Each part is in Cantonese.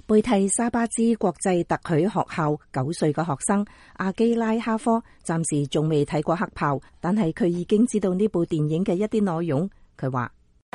貝蒂沙巴茲國際特許學校9歲嘅學生阿基拉哈科暫時仲未睇過黑豹，但係佢已經知道呢部電影嘅一啲內容。佢話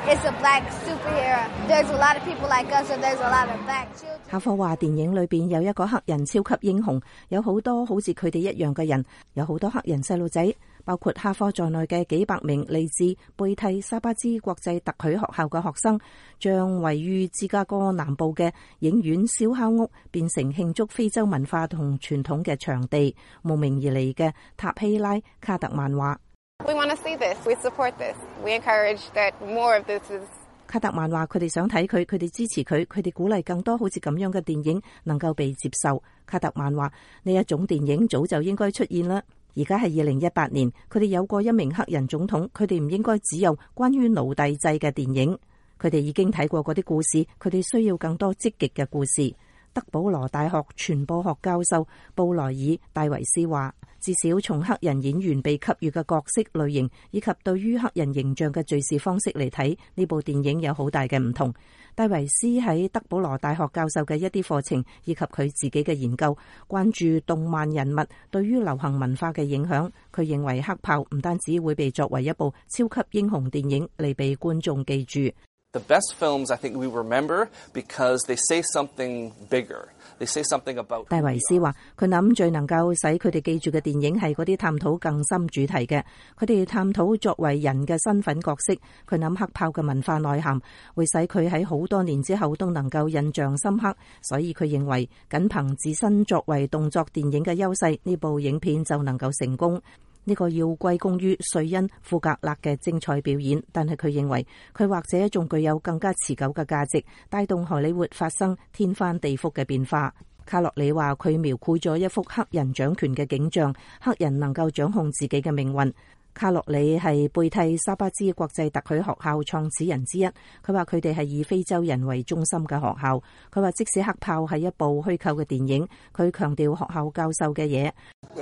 哈科話電影裏邊有一個黑人超級英雄，有好多好似佢哋一樣嘅人，有好多黑人細路仔，包括哈科在內嘅幾百名嚟自貝蒂沙巴茲國際特許學校嘅學生，將位於芝加哥南部嘅影院燒烤屋變成慶祝非洲文化同傳統嘅場地。慕名而嚟嘅塔希拉卡特曼話 ：We want to see this. We support this. We encourage that more of this is。 卡特曼話：佢哋想睇佢，佢哋支持佢，佢哋鼓勵更多好似咁樣嘅電影能夠被接受。卡特曼話：呢一種電影早就應該出現啦。而家係2018年，佢哋有過一名黑人總統，佢哋唔應該只有關於奴隸制嘅電影。佢哋已經睇過嗰啲故事，佢哋需要更多積極嘅故事。德保羅大學傳播學教授布萊爾戴維斯話：至少從黑人演員被給予嘅角色類型以及對於黑人形象嘅敘事方式嚟睇，呢部電影有好大嘅唔同。戴維斯喺德保羅大學教授嘅一啲課程以及佢自己嘅研究，關注動漫人物對於流行文化嘅影響。佢認為黑豹唔單止會被作為一部超級英雄電影嚟被觀眾記住。 The best films, I think, we remember because they say something bigger. They say something about。 戴維斯話：佢諗最能夠使佢哋記住嘅電影係嗰啲探討更深主題嘅。佢哋探討作為人嘅身份角色。佢諗黑豹嘅文化內涵會使佢喺好多年之後都能夠印象深刻。所以佢認為，僅憑自身作為動作電影嘅優勢，呢部影片就能夠成功。呢個要歸功於瑞恩·庫格勒嘅精彩表演，但係佢認為佢或者仲具有更加持久嘅價值，帶動荷里活發生天翻地覆嘅變化。卡洛里話佢描繪咗一幅黑人掌權嘅景象，黑人能夠掌控自己嘅命運。卡洛里係貝蒂沙巴茲國際特許學校創始人之一，佢話佢哋係以非洲人為中心嘅學校。佢話即使黑豹係一部虛構嘅電影，佢強調學校教授嘅嘢。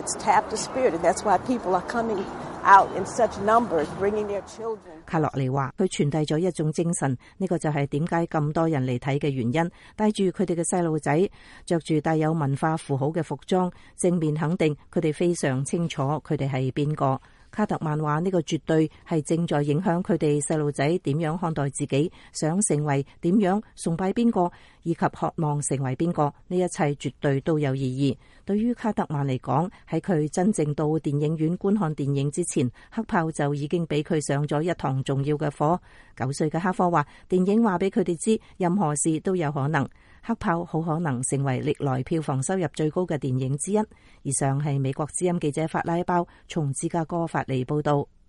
卡洛里話佢傳遞咗一種精神，呢個就係點解咁多人嚟睇嘅原因，帶住佢哋嘅細路仔，着住帶有文化符號嘅服裝，正面肯定佢哋非常清楚佢哋係邊個。卡特曼話呢個絕對係正在影響佢哋細路仔點樣看待自己，想成為點樣，崇拜邊個，以及渴望成為邊個，呢一切絕對都有意義。對於卡特曼嚟講，喺佢真正到電影院觀看電影之前，黑豹就已經俾佢上咗一堂重要嘅課。9歲嘅哈科話，電影話俾佢哋知，任何事都有可能。黑豹好可能成為歷來票房收入最高嘅電影之一。以上係美國之音記者法拉包從芝加哥發嚟報道。